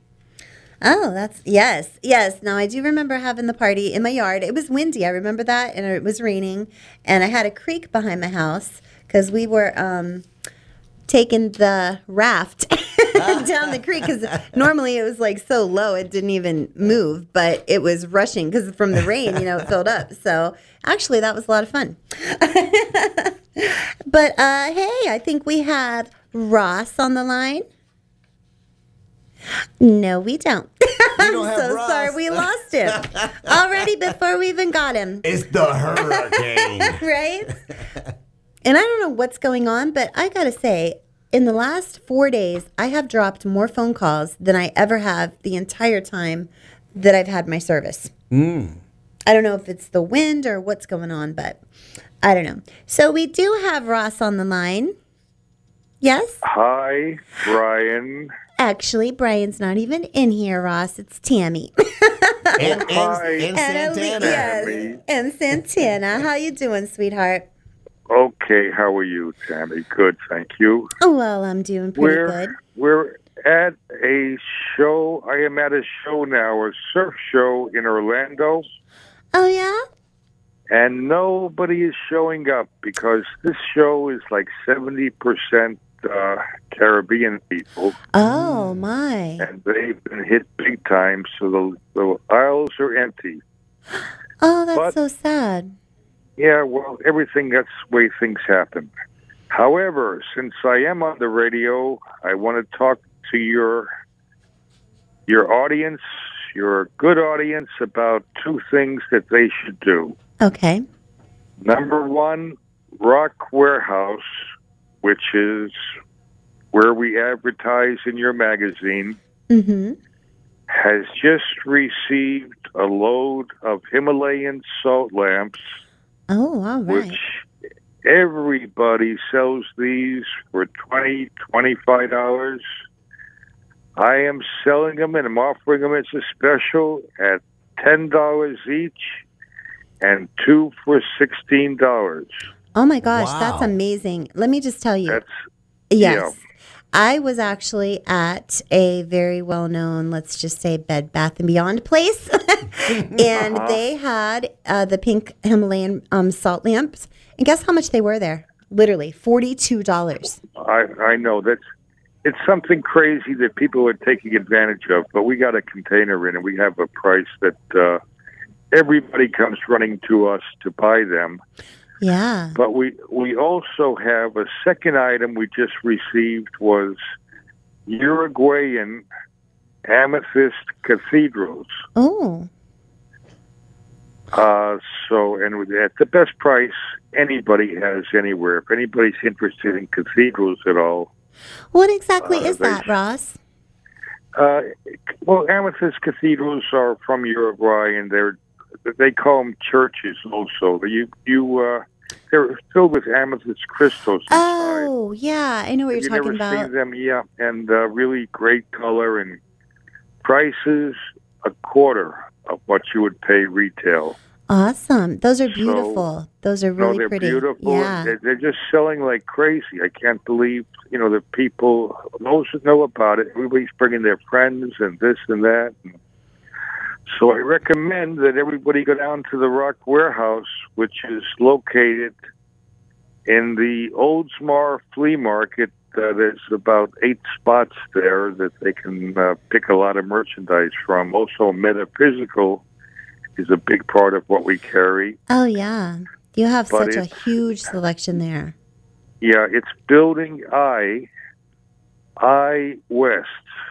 Oh, that's yes, yes. Now I do remember having the party in my yard. It was windy. I remember that, and it was raining, and I had a creek behind my house because we were um, taking the raft down the creek because normally it was like so low it didn't even move, but it was rushing because from the rain, you know, it filled up. So actually, that was a lot of fun. But uh, hey, I think we have Ross on the line. No, we don't. I'm don't have so Ross. sorry we lost him already before we even got him. It's the hurricane. Right? And I don't know what's going on, but I got to say, in the last four days, I have dropped more phone calls than I ever have the entire time that I've had my service. Mm. I don't know if it's the wind or what's going on, but I don't know. So we do have Ross on the line. Yes? Hi, Brian. Actually, Brian's not even in here, Ross. It's Tammy. And, and, Hi. and And Ali- Santana. yes, Tammy. and Santana. How you doing, sweetheart? Okay, how are you, Tammy? Good, thank you. Oh, well, I'm doing pretty We're good. we're at a show. I am at a show now, a surf show in Orlando, Oh, yeah? and nobody is showing up because this show is like seventy percent uh, Caribbean people, Oh, my. and they've been hit big time. So the the aisles are empty. Oh, that's but- so sad. Yeah, well, everything, that's the way things happen. However, since I am on the radio, I want to talk to your your audience, your good audience, about two things that they should do. Okay. Number one, Rock Warehouse, which is where we advertise in your magazine, Mm-hmm. has just received a load of Himalayan salt lamps, Oh, all right. which everybody sells these for twenty dollars, twenty-five dollars. I am selling them and I'm offering them as a special at ten dollars each and two for sixteen dollars. Oh, my gosh. Wow. That's amazing. Let me just tell you. That's, Yes. yeah. I was actually at a very well-known, let's just say, Bed Bath and Beyond place, and Uh-huh. they had uh, the pink Himalayan um, salt lamps. And guess how much they were there? Literally forty-two dollars. I, I know that's it's something crazy that people are taking advantage of, but we got a container in and we have a price that uh, everybody comes running to us to buy them. Yeah. But we we also have a second item we just received was Uruguayan amethyst cathedrals. Oh, Uh, so, and with- at the best price anybody has anywhere. If anybody's interested in cathedrals at all, what exactly Uh, is they- that, Ross? uh, well, amethyst cathedrals are from Uruguay, and they're they call them churches. Also, you you uh, they're filled with amethyst crystals inside. Oh, yeah. I know what Have you're you talking never about. seen them? Yeah, and uh, really great color and prices a quarter of what you would pay retail. Awesome. Those are beautiful. Those are really no, they're pretty. beautiful. Yeah. They're, they're just selling like crazy. I can't believe, you know, the people, those that know about it, everybody's bringing their friends and this and that. And so I recommend that everybody go down to the Rock Warehouse, which is located in the Oldsmar Flea Market. Uh, there's about eight spots there that they can uh, pick a lot of merchandise from. Also, Metaphysical is a big part of what we carry. Oh, yeah. You have But such a it's- huge selection there. Yeah, it's Building I, I West.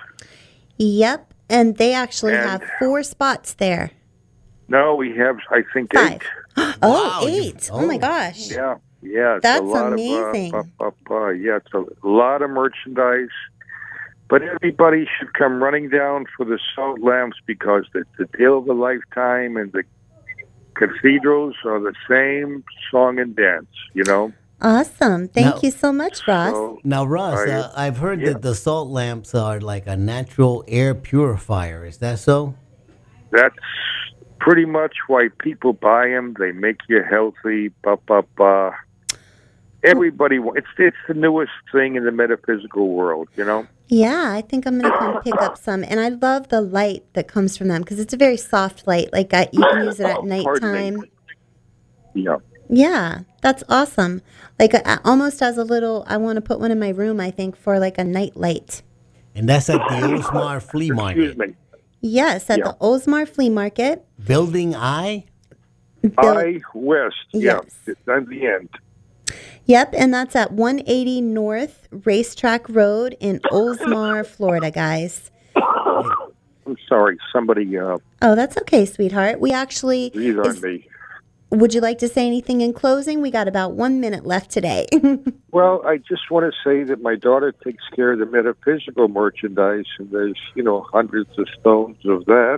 Yep. And they actually And- have four spots there. No, we have, I think, Five. eight. Oh, Wow, you- eight. Oh, my oh. gosh. Yeah, yeah. It's That's a lot amazing. Of, uh, uh, uh, uh, yeah, it's a lot of merchandise. But everybody should come running down for the salt lamps because it's the deal of a lifetime, and the cathedrals are the same song and dance, you know? Awesome. Thank Now- you so much, Ross. So, Now, Ross, I- uh, I've heard yeah. that the salt lamps are like a natural air purifier. Is that so? that's pretty much why people buy them. They make you healthy, blah, blah, blah. Everybody, wa- it's, it's the newest thing in the metaphysical world, you know? Yeah, I think I'm going to come pick up some. And I love the light that comes from them because it's a very soft light. Like I, you can use it at Pardon me. nighttime. Yeah. Yeah, that's awesome. Like uh, almost as a little, I want to put one in my room, I think, for like a night light. And that's at the Osmar Flea Market. Excuse me. Yes, at Yeah. the Osmar Flea Market. Building I? Bill- I West. Yeah. Yes. It's at the end. Yep, and that's at one eighty North Racetrack Road in Oldsmar, Florida, guys. I'm sorry. Somebody, uh, Oh, that's okay, sweetheart. We actually. these aren't is- me. Would you like to say anything in closing? We got about one minute left today. Well, I just want to say that my daughter takes care of the metaphysical merchandise, and there's, you know, hundreds of stones of that.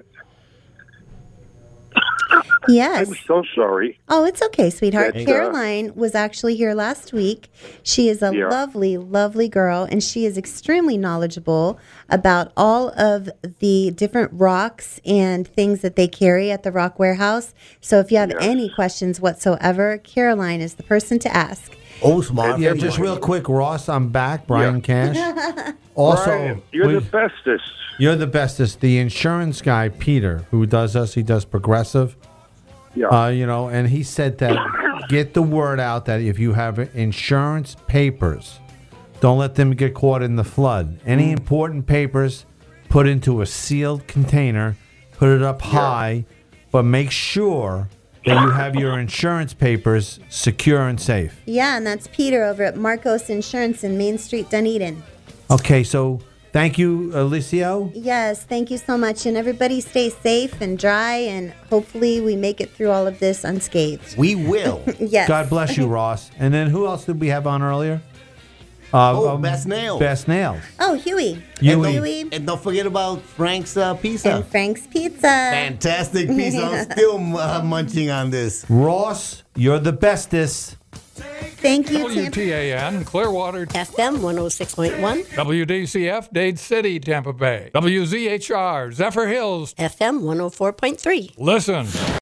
Yes. I'm so sorry. Oh, it's okay, sweetheart. That, uh, Caroline was actually here last week. She is a Yeah. lovely, lovely girl, and she is extremely knowledgeable about all of the different rocks and things that they carry at the Rock Warehouse. So if you have Yes. any questions whatsoever, Caroline is the person to ask. Osmar Yeah, Flea just Market. real quick, Ross, I'm back. Brian Yeah. Cash. Also, Brian, you're we- the bestest. you're the bestest. The insurance guy, Peter, who does us, he does Progressive. Yeah. Uh, you know, and he said that get the word out that if you have insurance papers, don't let them get caught in the flood. Any important papers, put into a sealed container, put it up high, but make sure that you have your insurance papers secure and safe. Yeah, and that's Peter over at Marcos Insurance in Main Street, Dunedin. Okay, so thank you, Alicio. Yes, thank you so much. And everybody stay safe and dry, and hopefully we make it through all of this unscathed. We will. Yes. God bless you, Ross. And then who else did we have on earlier? Uh, Oh, Best Nails. Best Nails. Oh, Huey. Huey. Huey. And don't forget about Frank's uh, pizza. And Frank's Pizza. Fantastic pizza. I'm still uh, munching on this. Ross, you're the bestest. Thank you, W Tampa. T A N, Clearwater, F M one oh six point one, W D C F, Dade City, Tampa Bay, W Z H R, Zephyr Hills. F M one oh four point three. Listen.